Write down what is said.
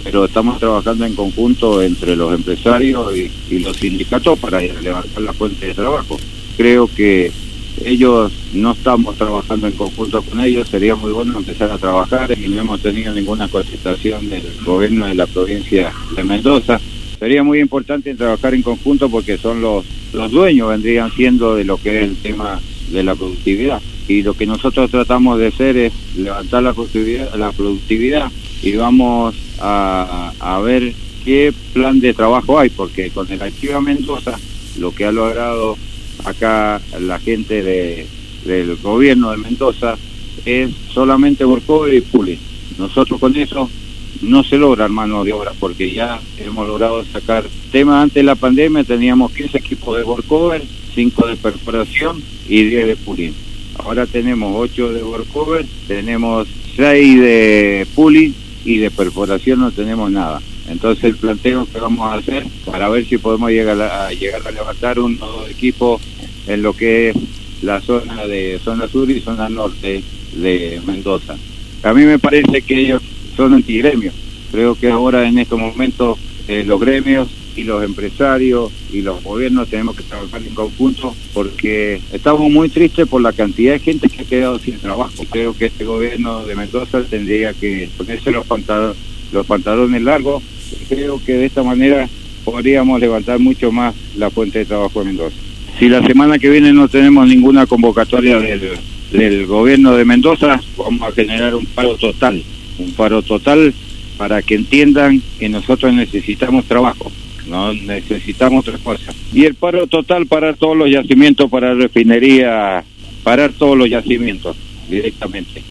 pero estamos trabajando en conjunto entre los empresarios y los sindicatos para levantar la fuente de trabajo. Creo que ellos no estamos trabajando en conjunto con ellos, sería muy bueno empezar a trabajar y no hemos tenido ninguna contestación del gobierno de la provincia de Mendoza. Sería muy importante trabajar en conjunto porque son los dueños, vendrían siendo de lo que es el tema de la productividad. Y lo que nosotros tratamos de hacer es levantar la productividad y vamos a ver qué plan de trabajo hay, porque con el Activa Mendoza lo que ha logrado acá la gente del gobierno de Mendoza es solamente workover y pooling. Nosotros con eso no se logra mano de obra, porque ya hemos logrado sacar temas. Antes de la pandemia teníamos 15 equipos de workover, 5 de perforación y 10 de pooling. Ahora tenemos 8 de workover, tenemos 6 de pooling y de perforación no tenemos nada. Entonces el planteo que vamos a hacer para ver si podemos llegar a levantar un equipo en lo que es la zona sur y zona norte de Mendoza. A mí me parece que ellos son antigremios. Creo que ahora en estos momentos los gremios y los empresarios y los gobiernos tenemos que trabajar en conjunto, porque estamos muy tristes por la cantidad de gente que ha quedado sin trabajo. Creo que este gobierno de Mendoza tendría que ponerse los pantalones largos. Creo que de esta manera podríamos levantar mucho más la fuente de trabajo de Mendoza. Si la semana que viene no tenemos ninguna convocatoria del gobierno de Mendoza, vamos a generar un paro total para que entiendan que nosotros necesitamos trabajo, no necesitamos otra cosa. Y el paro total, parar todos los yacimientos para refinería, parar todos los yacimientos directamente.